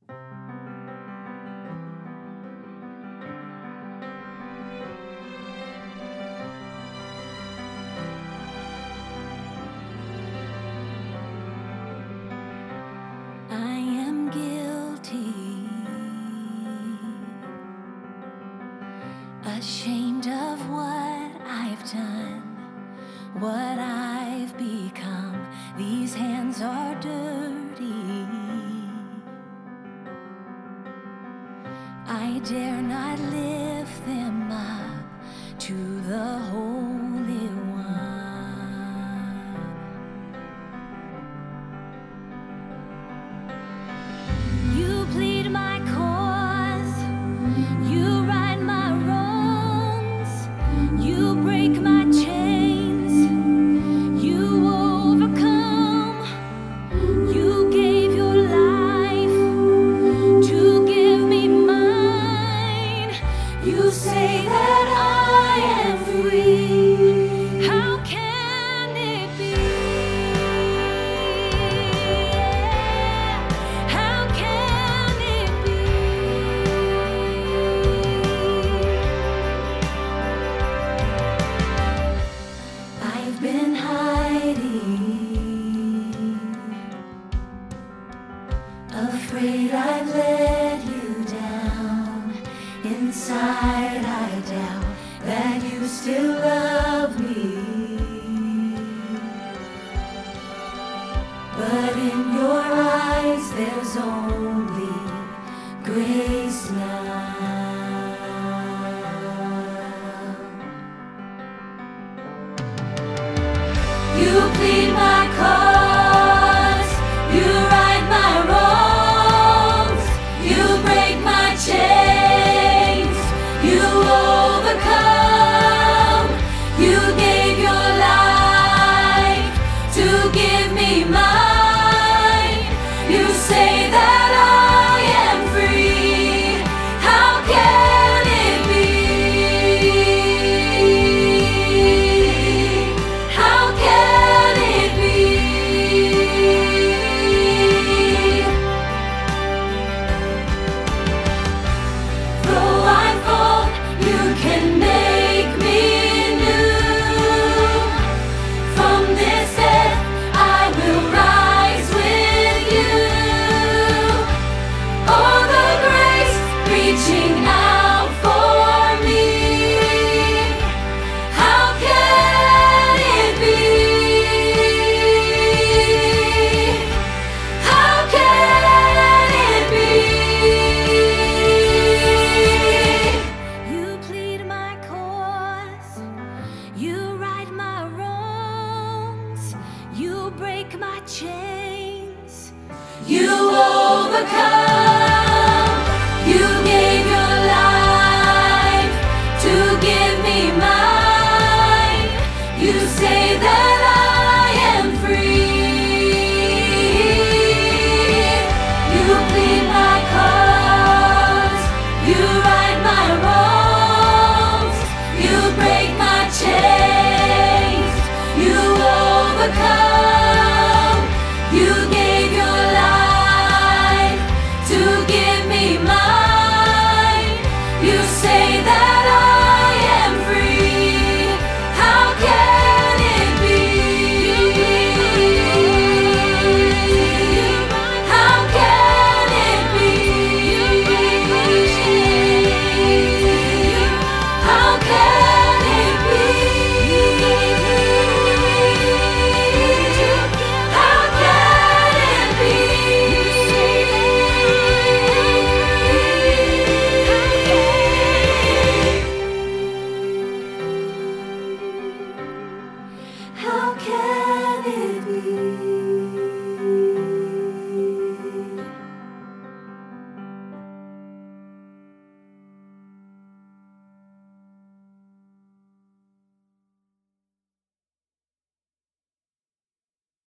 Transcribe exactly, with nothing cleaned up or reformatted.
I am guilty, ashamed of what I've done, what I've become. These hands are dirty. I dare not lift them up to the Holy One. You plead my cause, you right my wrongs, you break my chains, you overcome, you gave your life to give me mine. You say that I am free. How can it be? How can it be? I've been hiding, afraid I've let you down. Inside I doubt that you still love me, but in your eyes there's only grace now. You plead my cause, you right my wrongs, you break my chains, you overcome, you gave your life to give me mine. You say that I am free. How can it be? How can it be? Though I fall, you can make me new. From this death I will rise with you. Oh, the grace reaching out for me. How can it be? How can it be? You plead my cause, you right my wrongs, you break my chains, you overcome, you gave your life to give me mine. You say that